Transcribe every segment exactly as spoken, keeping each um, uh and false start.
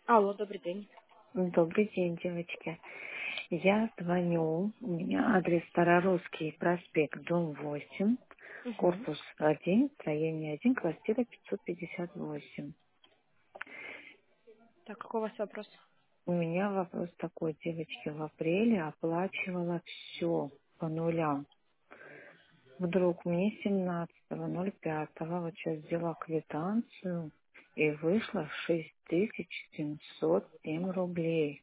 Алло, добрый день. Добрый день, девочки. Я звоню. У меня адрес Старорусский проспект, дом восемь, Угу. корпус один, строение один, квартира пятьсот пятьдесят восемь. Так, какой у вас вопрос? У меня вопрос такой, девочки, в апреле оплачивала все по нулям. Вдруг мне семнадцатого ноль пятого вот сейчас взяла квитанцию и вышло шесть тысяч семьсот семь рублей.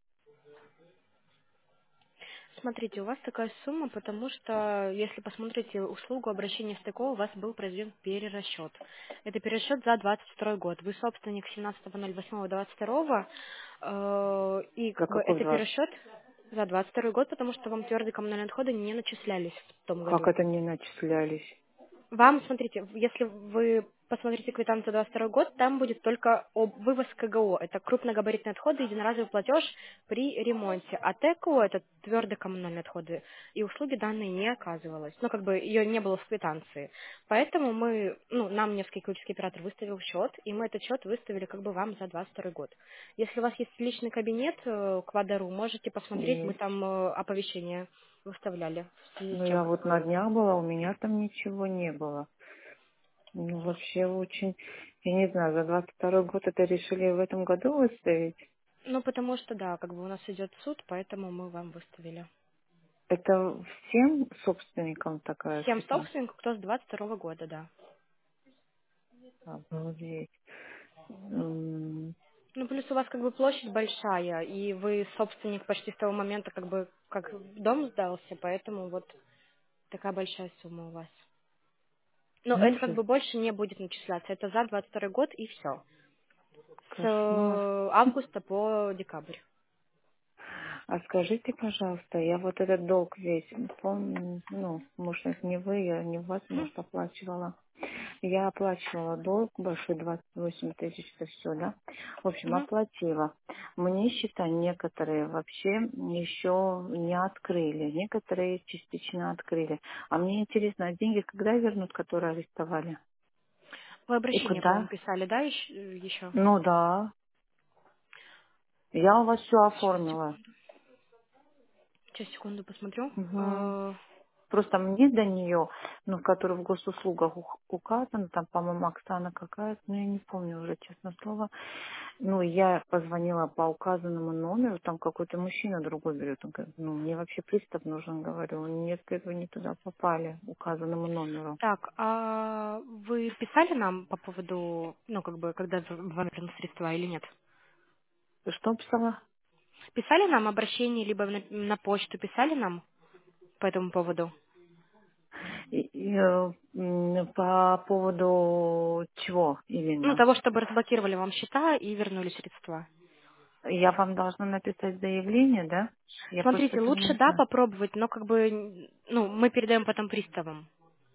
Смотрите, у вас такая сумма, потому что, если посмотрите услугу обращения в ТКО, у вас был произведен перерасчет. Это перерасчет за двадцать второй год. Вы собственник семнадцатого ноль восьмого двадцать второго, э, и За как бы какой это вас? перерасчет за двадцать второй год, потому что вам твердые коммунальные отходы не начислялись в том Как году. это не начислялись? Вам, смотрите, если вы посмотрите квитанцию двадцать второй год, там будет только об вывоз КГО. Это крупногабаритные отходы, единоразовый платеж при ремонте. А ТКО — это твердые коммунальные отходы. И услуги данные не оказывалось. Ну, как бы ее не было в квитанции. Поэтому мы, ну, нам Невский экологический оператор выставил счет, и мы этот счет выставили как бы вам за двадцать второй год. Если у вас есть личный кабинет э, к Вадару, можете посмотреть, мы Есть. там э, оповещение выставляли в связи с Ну, тем, я как вот на вы... днях была, у меня там ничего не было. Ну, вообще очень, я не знаю, за двадцать второй год это решили в этом году выставить. Ну, потому что, да, как бы у нас идет суд, поэтому мы вам выставили. Это всем собственникам такая Всем квитанция? собственникам, кто с двадцать второго года, да. Обалдеть. М, Ну, плюс у вас как бы площадь большая, и вы собственник почти с того момента, как бы, как дом сдался, поэтому вот такая большая сумма у вас. Но это как Ужас, бы больше не будет начисляться. Это за двадцать второй год и все. С кошмар. э, августа по декабрь. А скажите, пожалуйста, я вот этот долг весь, помню, ну, может, это не вы, я не вас, Мгм, может, оплачивала. Я оплачивала долг большой, двадцать восемь тысяч, это все, да? В общем, мгм. оплатила. Мне счета некоторые вообще еще не открыли, некоторые частично открыли. А мне интересно, а деньги когда вернут, которые арестовали? Вы И обращение, по-моему, куда? писали, да, еще? Ну да, я у вас все Сейчас, оформила. секунду. Сейчас, секунду, посмотрю. Мгм. Э, Просто мне до нее, ну, в которой в госуслугах ух- указано, там, по-моему, Оксана какая-то, ну, я не помню уже, честное слово. Ну, я позвонила по указанному номеру, там какой-то мужчина другой берет. Он говорит, ну, мне вообще пристав нужен, говорю. Нет, говорит, вы не туда попали, указанному номеру. Так, а вы писали нам по поводу, ну, как бы, когда в- вам вернут средства или нет? Ты что писала? Писали нам обращение, либо на, на почту писали нам по этому поводу? И- и, э, м, по поводу чего Ну, именно? того, чтобы разблокировали вам счета и вернули средства. Я вам должна написать заявление, да? Я просто Смотрите, этого лучше, не да, знаю. попробовать, но как бы, н- ну, мы передаем потом приставам.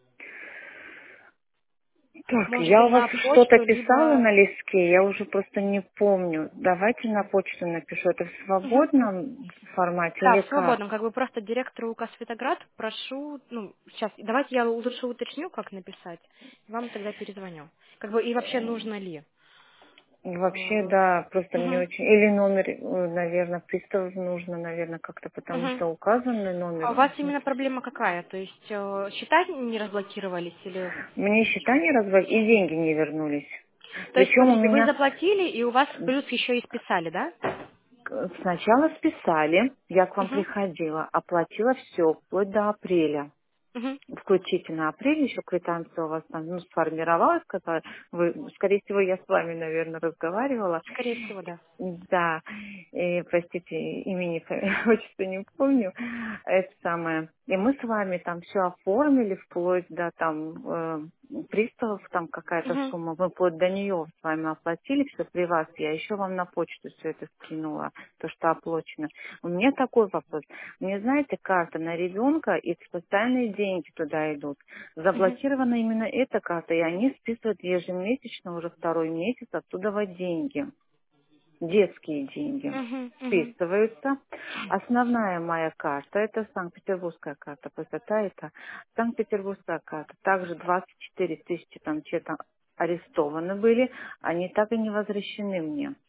Так, Можете я у вас на что-то почту, писала либо... на листке, я уже просто не помню. Давайте на почту напишу. Это в Мгм. свободном формате Да, или в как? свободном, как бы просто директору УК Светоград прошу, ну, сейчас, давайте я лучше уточню, как написать, и вам тогда перезвоню. Как бы, и вообще нужно ли? И вообще, Э, да, просто мне Мгм. очень... Или номер, э, наверное, пристав нужно, наверное, как-то, потому Мгм. что указанный А у номер... вас именно проблема какая? То есть э, счета не разблокировались или... Мне счета не развали, и деньги не вернулись. То есть, Причем у смотрите, вы меня заплатили, и у вас плюс еще и списали, да? к- сначала списали, я к вам Угу. приходила, оплатила все, вплоть до апреля. Угу. Включительно апрель еще квитанция у вас там ну, сформировалась, сказала, вы, скорее всего, я с вами, наверное, разговаривала. Скорее всего, да. Да, и, простите, имени, отчества не помню, это самое. И мы с вами там все оформили, вплоть до там э, приставов, там какая-то Угу. сумма, мы вплоть до нее с вами оплатили все при вас. Я еще вам на почту все это скинула, то, что оплачено. У меня такой вопрос. Мне, знаете, карта на ребенка, и специальные деньги туда идут. Угу. Заблокирована именно эта карта, и они списывают ежемесячно уже второй месяц оттуда вот деньги, детские деньги Угу. Угу. списываются. Основная моя карта, это Санкт-Петербургская карта, высота это Санкт-Петербургская карта. Также двадцать четыре тысячи там что-то арестованы были, они так и не возвращены мне.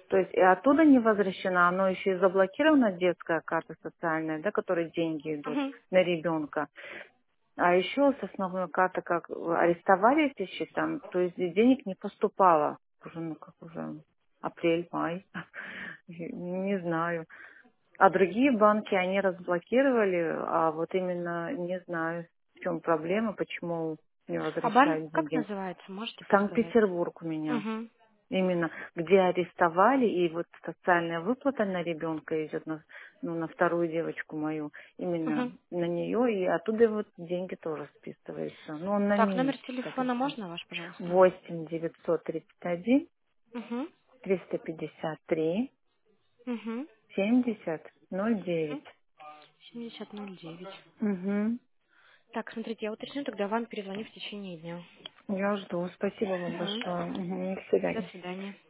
То есть и оттуда не возвращено, оно еще и заблокирована детская карта социальная, да, которой деньги идут Мгм. на ребенка. А еще с основной карты, как арестовали эти счета, то есть денег не поступало. Уже, ну, как уже апрель, май, не знаю. А другие банки, они разблокировали, а вот именно не знаю, в чем проблема, почему не А банк возвращают как деньги. называется, можете подсказать? Санкт-Петербург у меня. Угу. Именно где арестовали, и вот социальная выплата на ребенка идет на, ну, на вторую девочку мою, именно Угу. на нее, и оттуда вот деньги тоже списываются. Ну, он на Так, номер месяц, скорее телефона всего. можно ваш, пожалуйста? восемь девятьсот тридцать один Угу. триста пятьдесят три Угу. семьдесят ноль девять. семьдесят ноль девять. Угу. Так, смотрите, я уточню, тогда вам перезвоню в течение дня. Я жду. Спасибо вам Угу. большое. Угу. До До свидания. свидания.